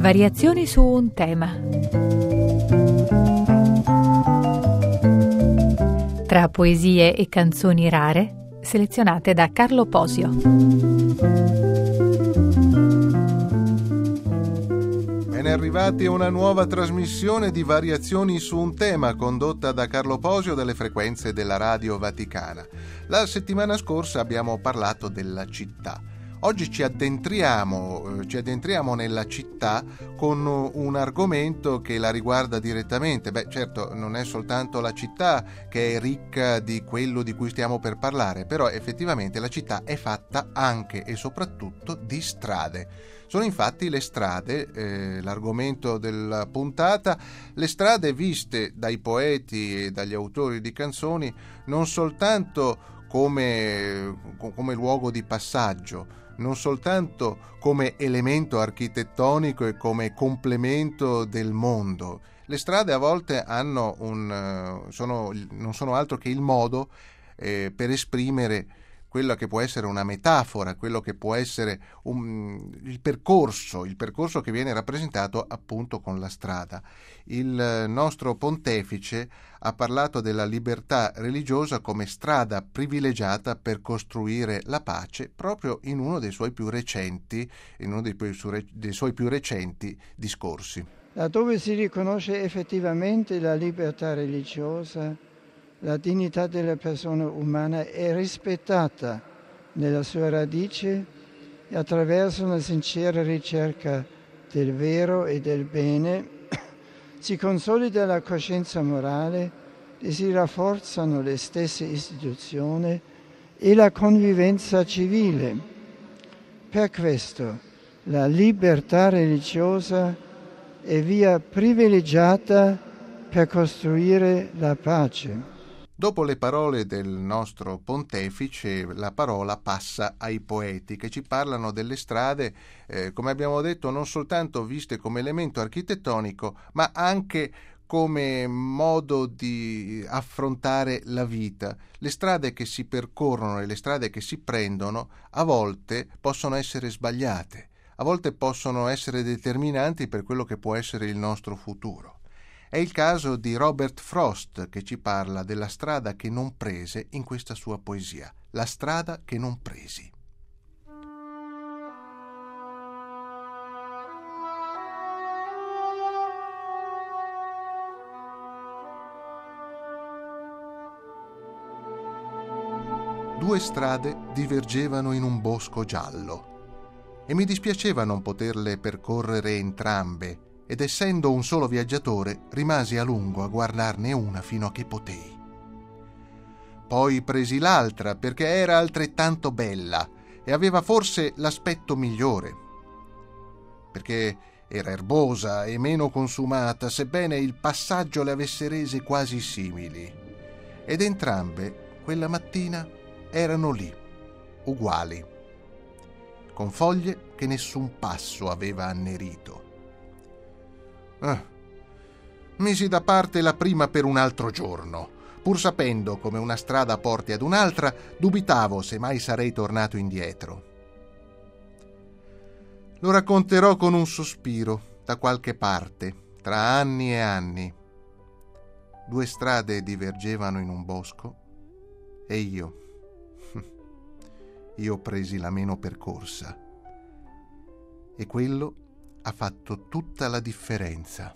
Variazioni su un tema. Tra poesie e canzoni rare, selezionate da Carlo Posio. Ben arrivati a una nuova trasmissione di Variazioni su un tema condotta da Carlo Posio delle frequenze della Radio Vaticana. La settimana scorsa abbiamo parlato della città. Oggi ci addentriamo nella città con un argomento che la riguarda direttamente. Certo, non è soltanto la città che è ricca di quello di cui stiamo per parlare, però effettivamente la città è fatta anche e soprattutto di strade. Sono infatti le strade, l'argomento della puntata, le strade viste dai poeti e dagli autori di canzoni non soltanto come luogo di passaggio, non soltanto come elemento architettonico e come complemento del mondo. Le strade a volte non sono altro che il modo per esprimere quella che può essere una metafora, quello che può essere il percorso che viene rappresentato appunto con la strada. Il nostro pontefice ha parlato della libertà religiosa come strada privilegiata per costruire la pace proprio in uno dei suoi più recenti discorsi. Laddove si riconosce effettivamente la libertà religiosa, la dignità della persona umana è rispettata nella sua radice e attraverso una sincera ricerca del vero e del bene si consolida la coscienza morale e si rafforzano le stesse istituzioni e la convivenza civile. Per questo la libertà religiosa è via privilegiata per costruire la pace. Dopo le parole del nostro pontefice, la parola passa ai poeti che ci parlano delle strade, come abbiamo detto, non soltanto viste come elemento architettonico, ma anche come modo di affrontare la vita. Le strade che si percorrono e le strade che si prendono a volte possono essere sbagliate, a volte possono essere determinanti per quello che può essere il nostro futuro. È il caso di Robert Frost che ci parla della strada che non prese in questa sua poesia, La strada che non presi. Due strade divergevano in un bosco giallo e mi dispiaceva non poterle percorrere entrambe, ed essendo un solo viaggiatore rimasi a lungo a guardarne una fino a che potei. Poi presi l'altra perché era altrettanto bella e aveva forse l'aspetto migliore, perché era erbosa e meno consumata, sebbene il passaggio le avesse rese quasi simili. Ed entrambe quella mattina erano lì, uguali, con foglie che nessun passo aveva annerito. Misi da parte la prima per un altro giorno. Pur sapendo come una strada porti ad un'altra, dubitavo se mai sarei tornato indietro. Lo racconterò con un sospiro, da qualche parte, tra anni e anni. Due strade divergevano in un bosco e io presi la meno percorsa. E quello ha fatto tutta la differenza.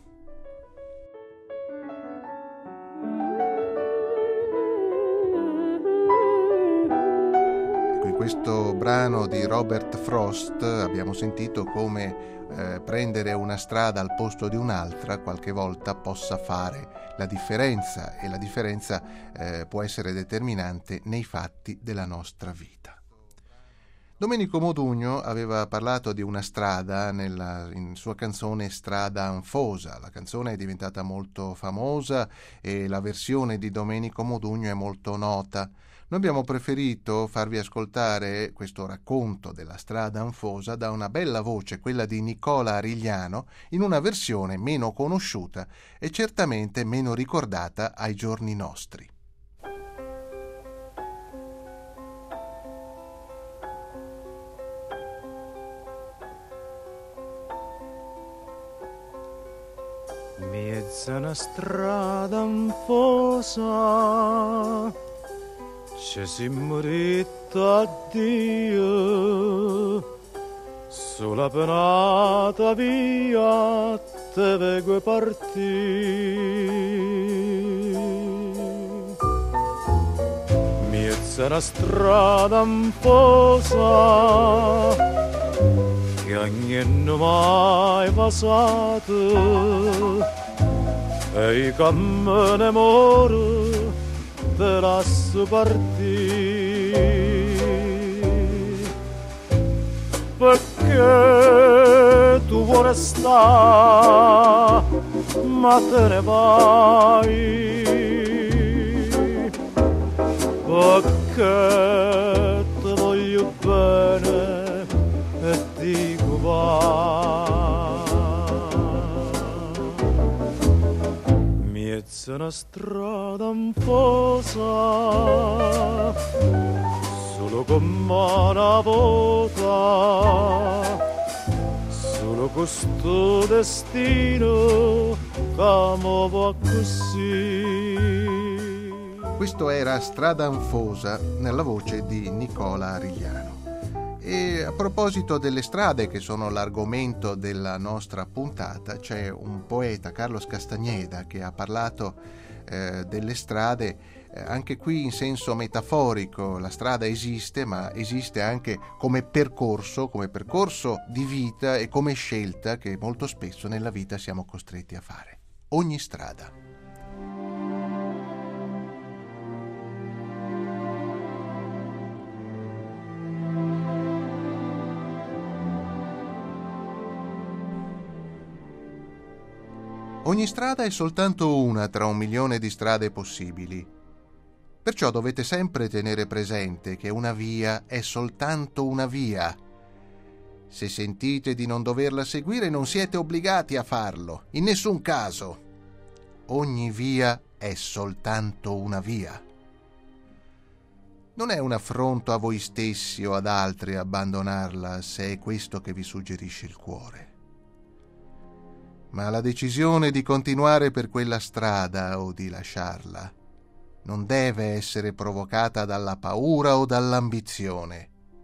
In questo brano di Robert Frost abbiamo sentito come prendere una strada al posto di un'altra qualche volta possa fare la differenza, e la differenza può essere determinante nei fatti della nostra vita. Domenico Modugno aveva parlato di una strada in sua canzone Strada anfosa. La canzone è diventata molto famosa e la versione di Domenico Modugno è molto nota. Noi abbiamo preferito farvi ascoltare questo racconto della strada anfosa da una bella voce, quella di Nicola Arigliano, in una versione meno conosciuta e certamente meno ricordata ai giorni nostri. Mezza una strada anfosa, ci siamo ritti addio, sulla penata via te vedo partire. Mezza una strada anfosa, che ognuno mai passato, e i cammini moro te lascio partire, perché tu vuoi restare ma te ne vai, perché ti voglio bene e dico va. Mezza una strada anfosa, solo come una volta, solo questo destino che muove così. Questo era Strada anfosa nella voce di Nicola Arigliano. E a proposito delle strade, che sono l'argomento della nostra puntata, c'è un poeta, Carlos Castañeda, che ha parlato delle strade anche qui in senso metaforico. La strada esiste, ma esiste anche come percorso di vita e come scelta che molto spesso nella vita siamo costretti a fare. Ogni strada. Ogni strada è soltanto una tra 1 milione di strade possibili. Perciò dovete sempre tenere presente che una via è soltanto una via. Se sentite di non doverla seguire, non siete obbligati a farlo, in nessun caso. Ogni via è soltanto una via. Non è un affronto a voi stessi o ad altri abbandonarla, se è questo che vi suggerisce il cuore. Ma la decisione di continuare per quella strada o di lasciarla non deve essere provocata dalla paura o dall'ambizione.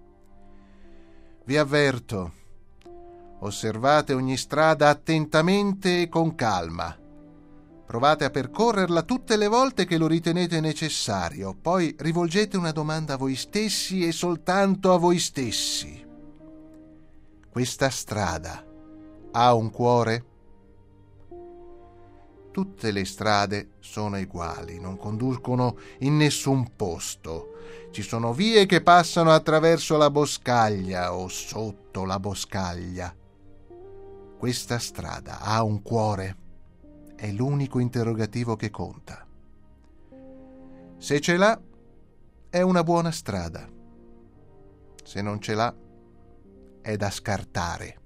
Vi avverto, osservate ogni strada attentamente e con calma. Provate a percorrerla tutte le volte che lo ritenete necessario, poi rivolgete una domanda a voi stessi e soltanto a voi stessi. Questa strada ha un cuore? Tutte le strade sono uguali, non conducono in nessun posto. Ci sono vie che passano attraverso la boscaglia o sotto la boscaglia. Questa strada ha un cuore? È l'unico interrogativo che conta. Se ce l'ha, è una buona strada. Se non ce l'ha, è da scartare.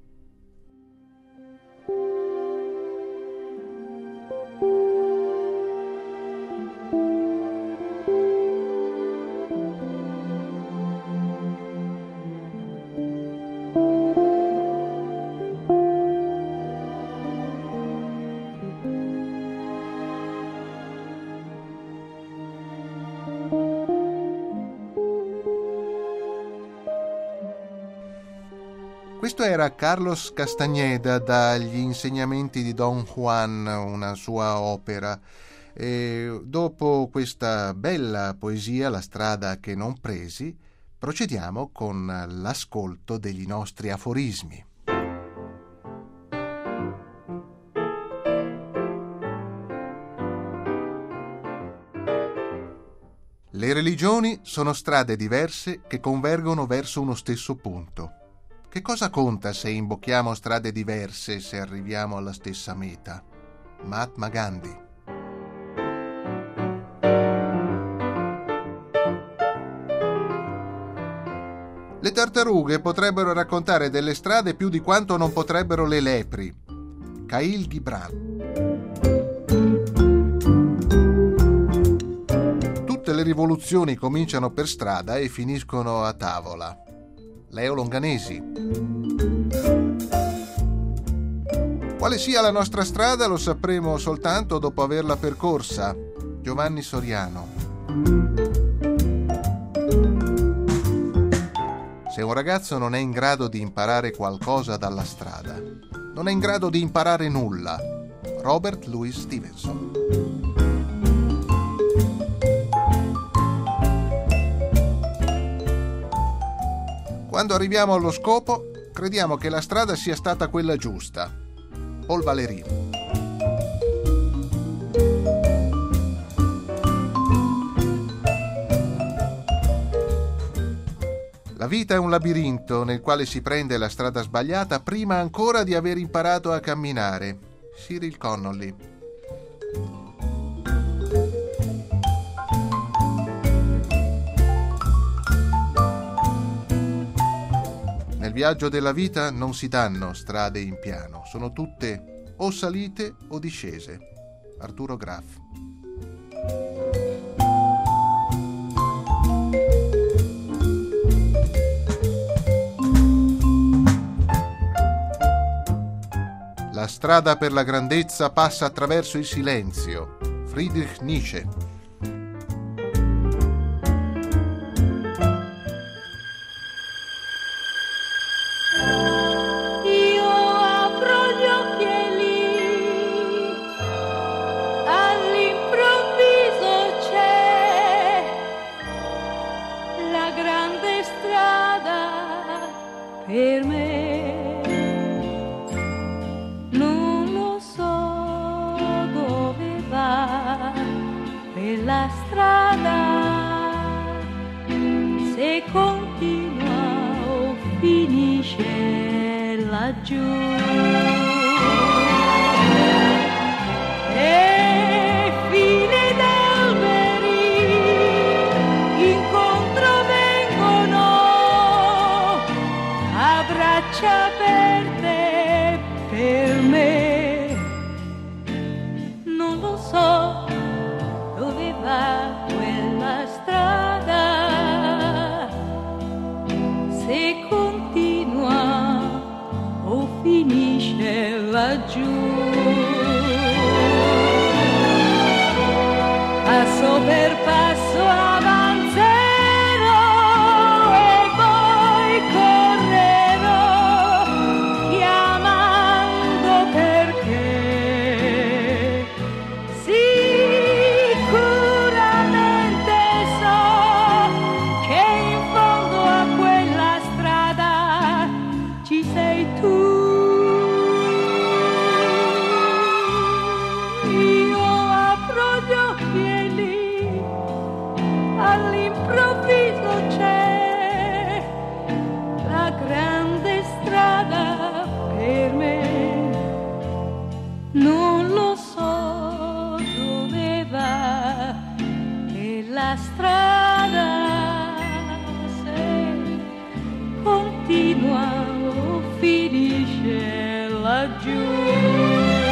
Questo era Carlos Castañeda dagli insegnamenti di Don Juan, una sua opera. E dopo questa bella poesia, La strada che non presi, procediamo con l'ascolto degli nostri aforismi. Le religioni sono strade diverse che convergono verso uno stesso punto. Che cosa conta se imbocchiamo strade diverse se arriviamo alla stessa meta? Mahatma Gandhi. Le tartarughe potrebbero raccontare delle strade più di quanto non potrebbero le lepri. Khalil Gibran. Tutte le rivoluzioni cominciano per strada e finiscono a tavola. Leo Longanesi. Quale sia la nostra strada lo sapremo soltanto dopo averla percorsa. Giovanni Soriano. Se un ragazzo non è in grado di imparare qualcosa dalla strada, non è in grado di imparare nulla. Robert Louis Stevenson. Quando arriviamo allo scopo, crediamo che la strada sia stata quella giusta. Paul Valéry. La vita è un labirinto nel quale si prende la strada sbagliata prima ancora di aver imparato a camminare. Cyril Connolly. Nel viaggio della vita non si danno strade in piano, sono tutte o salite o discese. Arturo Graf. La strada per la grandezza passa attraverso il silenzio. Friedrich Nietzsche. Per me non lo so dove va quella strada, se continua o finisce laggiù. E file d'alberi incontro vengono a braccia aperte per me. Non lo so dove va quella strada, se continua o finisce laggiù. Passo per passo avanzerò e poi correrò, chiamando perché sicuramente so che in fondo a quella strada ci sei tu. Io apro gli occhi e lì all'improvviso c'è la grande strada per me. Non lo so dove va e la strada, se continua o finisce laggiù.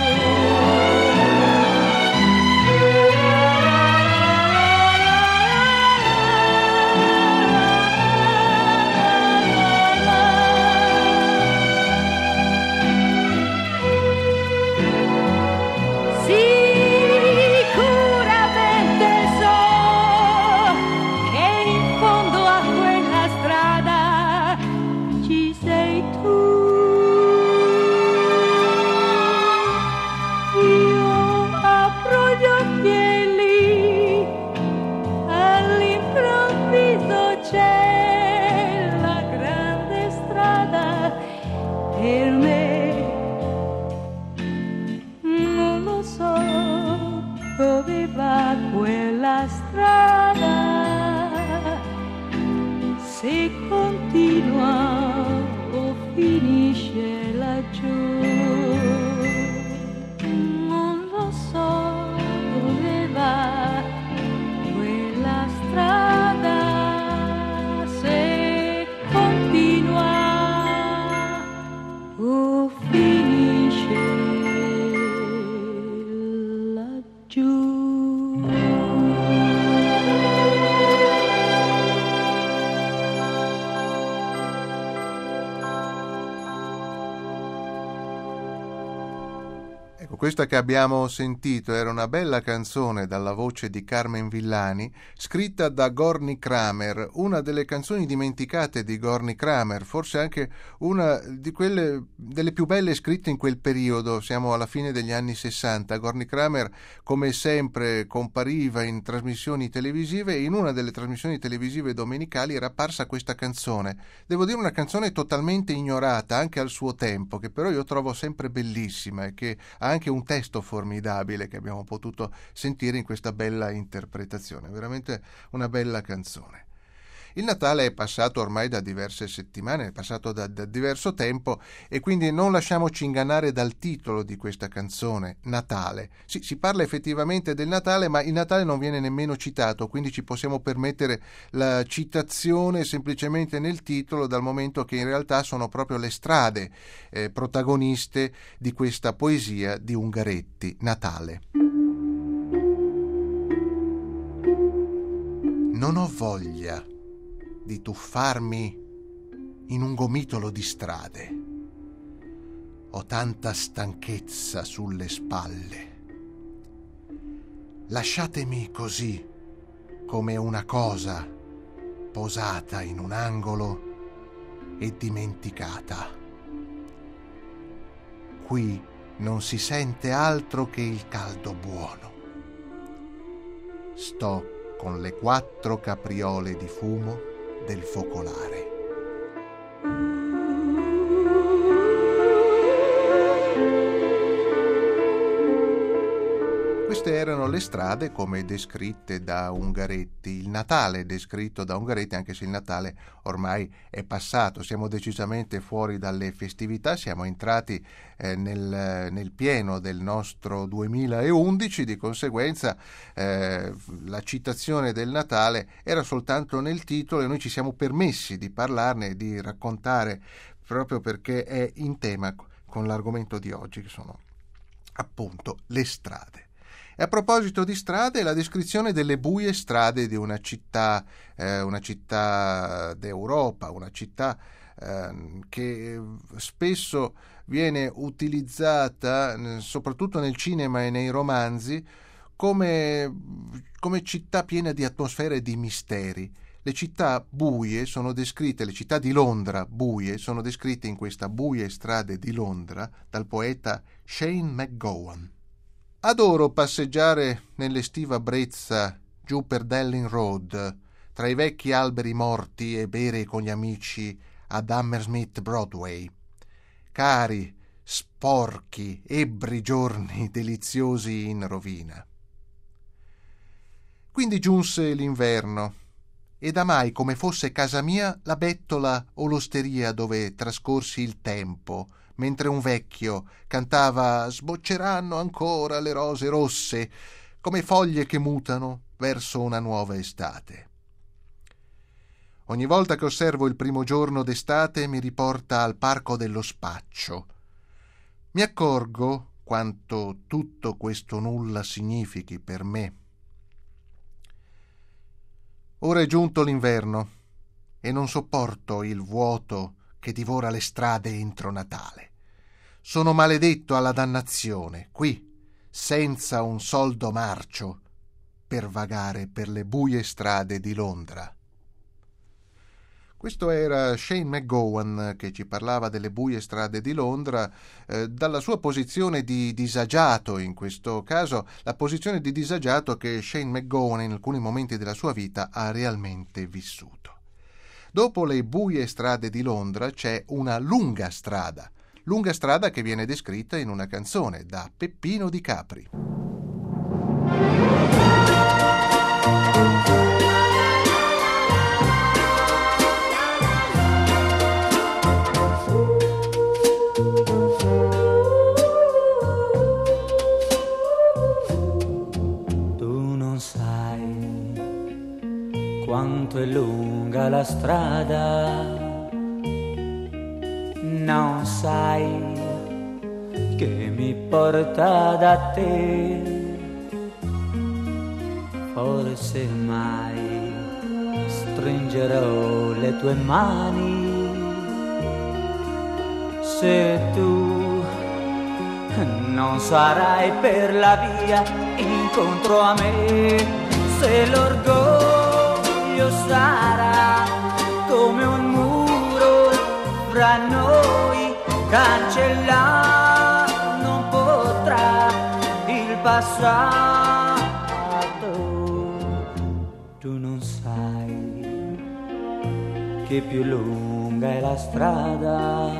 Per me non lo so dove va quella strada, se continua o finisce laggiù. Non lo so dove va quella strada, se continua o finisce laggiù. Ecco, questa che abbiamo sentito era una bella canzone dalla voce di Carmen Villani, scritta da Gorny Kramer, una delle canzoni dimenticate di Gorny Kramer, forse anche una di quelle delle più belle scritte in quel periodo. Siamo alla fine degli anni 60. Gorny Kramer, come sempre, compariva in trasmissioni televisive e in una delle trasmissioni televisive domenicali era apparsa questa canzone. Devo dire una canzone totalmente ignorata anche al suo tempo, che però io trovo sempre bellissima e che ha anche un testo formidabile che abbiamo potuto sentire in questa bella interpretazione, veramente una bella canzone. Il Natale è passato ormai da diverse settimane, è passato da diverso tempo e quindi non lasciamoci ingannare dal titolo di questa canzone, Natale. Sì, si parla effettivamente del Natale, ma il Natale non viene nemmeno citato, quindi ci possiamo permettere la citazione semplicemente nel titolo, dal momento che in realtà sono proprio le strade protagoniste di questa poesia di Ungaretti, Natale. Non ho voglia di tuffarmi in un gomitolo di strade. Ho tanta stanchezza sulle spalle. Lasciatemi così, come una cosa posata in un angolo e dimenticata. Qui non si sente altro che il caldo buono. Sto con le 4 capriole di fumo del focolare. Queste erano le strade come descritte da Ungaretti, il Natale descritto da Ungaretti, anche se il Natale ormai è passato, siamo decisamente fuori dalle festività, siamo entrati nel pieno del nostro 2011, di conseguenza la citazione del Natale era soltanto nel titolo e noi ci siamo permessi di parlarne e di raccontare proprio perché è in tema con l'argomento di oggi, che sono appunto le strade. E a proposito di strade, la descrizione delle buie strade di una città d'Europa, una città che spesso viene utilizzata, soprattutto nel cinema e nei romanzi, come città piena di atmosfere e di misteri. Le città buie sono descritte, le città di Londra buie sono descritte in questa Buie strade di Londra dal poeta Shane MacGowan. Adoro passeggiare nell'estiva brezza giù per Delling Road, tra i vecchi alberi morti e bere con gli amici ad Hammersmith Broadway. Cari, sporchi, ebbri giorni deliziosi in rovina. Quindi giunse l'inverno, ed amai come fosse casa mia la bettola o l'osteria dove trascorsi il tempo, mentre un vecchio cantava «Sbocceranno ancora le rose rosse, come foglie che mutano verso una nuova estate». Ogni volta che osservo il primo giorno d'estate mi riporta al parco dello Spaccio. Mi accorgo quanto tutto questo nulla significhi per me. Ora è giunto l'inverno e non sopporto il vuoto che divora le strade entro Natale. Sono maledetto alla dannazione, qui, senza un soldo marcio, per vagare per le buie strade di Londra. Questo era Shane MacGowan che ci parlava delle buie strade di Londra, dalla sua posizione di disagiato, in questo caso la posizione di disagiato che Shane MacGowan in alcuni momenti della sua vita ha realmente vissuto. Dopo le buie strade di Londra c'è una lunga strada che viene descritta in una canzone da Peppino Di Capri. Tu non sai quanto è lunga la strada, non sai che mi porta da te, forse mai stringerò le tue mani se tu non sarai per la via incontro a me, se l'orgoglio sarà come un muro fra noi, cancellare non potrà il passato. Tu non sai che più lunga è la strada,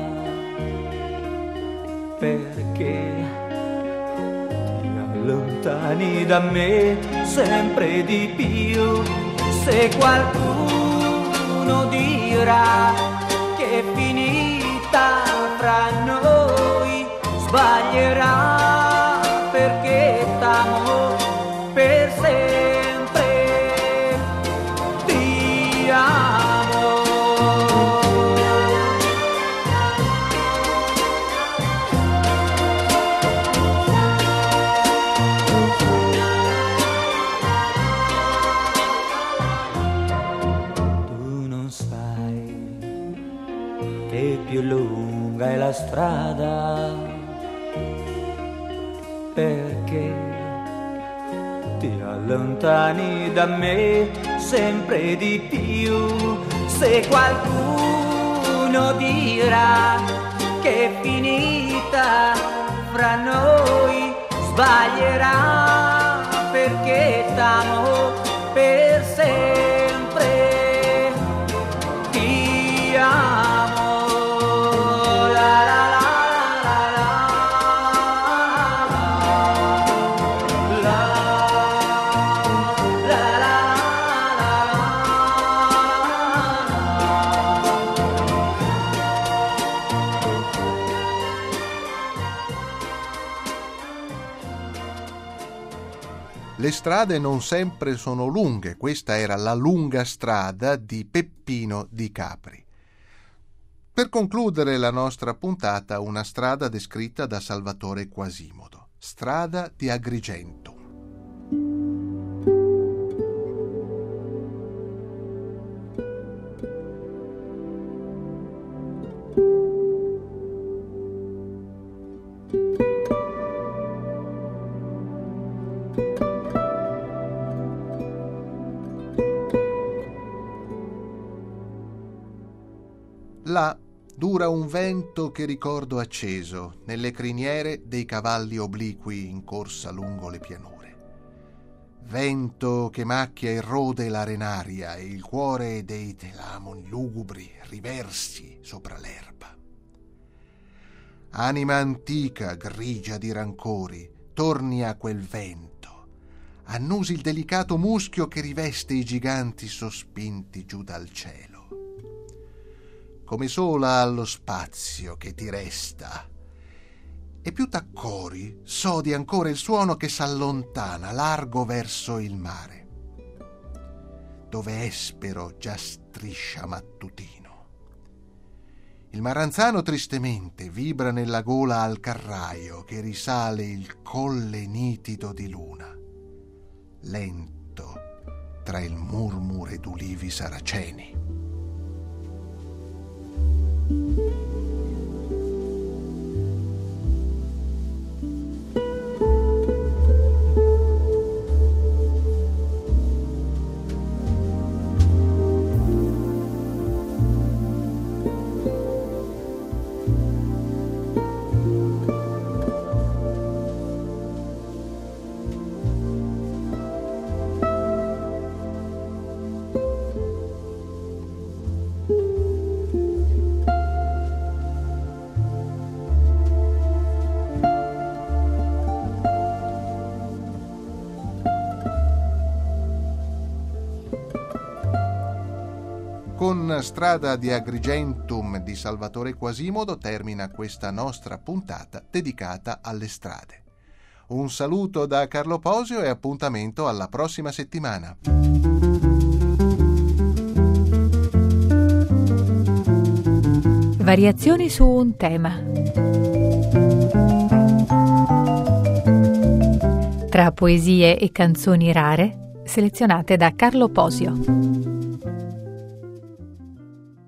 perché ti allontani da me sempre di più. Se qualcuno dirà che è finita fra noi, sbaglierà, perché t'amo per sempre, ti amo. Tu non sai che più lunga è la strada, perché ti allontani da me sempre di più. Se qualcuno dirà che è finita fra noi, sbaglierà, perché t'amo per sempre, ti amo. La la la la la la la la Le strade non sempre sono lunghe, questa era La lunga strada di Peppino di Capri. Per concludere la nostra puntata, una strada descritta da Salvatore Quasimodo, strada di Agrigento. Là dura un vento che ricordo acceso nelle criniere dei cavalli obliqui in corsa lungo le pianure. Vento che macchia e rode l'arenaria e il cuore dei telamoni lugubri riversi sopra l'erba. Anima antica, grigia di rancori, torni a quel vento, annusi il delicato muschio che riveste i giganti sospinti giù dal cielo. Come sola allo spazio che ti resta, e più t'accori, sodi ancora il suono che s'allontana largo verso il mare, dove espero già striscia mattutino. Il maranzano tristemente vibra nella gola al carraio che risale il colle nitido di luna, lento tra il murmure d'ulivi saraceni. Con Strada di Agrigentum di Salvatore Quasimodo termina questa nostra puntata dedicata alle strade. Un saluto da Carlo Posio e appuntamento alla prossima settimana. Variazioni su un tema. Tra poesie e canzoni rare selezionate da Carlo Posio.